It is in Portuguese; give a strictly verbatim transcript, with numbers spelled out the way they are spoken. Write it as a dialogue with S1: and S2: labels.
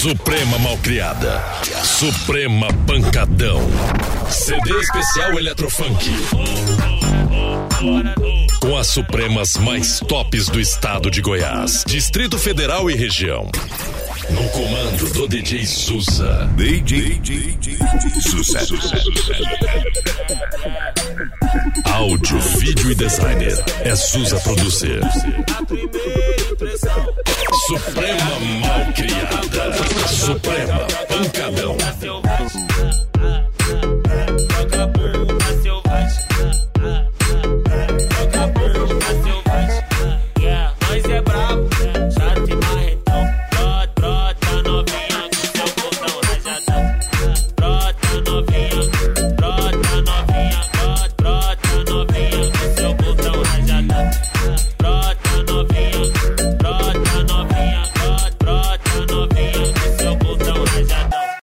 S1: Suprema Malcriada, Suprema Pancadão, C D especial Eletrofunk, com as Supremas mais tops do estado de Goiás, Distrito Federal e região. No comando do D J Zusa. D J Zusa. Áudio, vídeo e designer é Zusa Producer. Suprema Malcriada, Suprema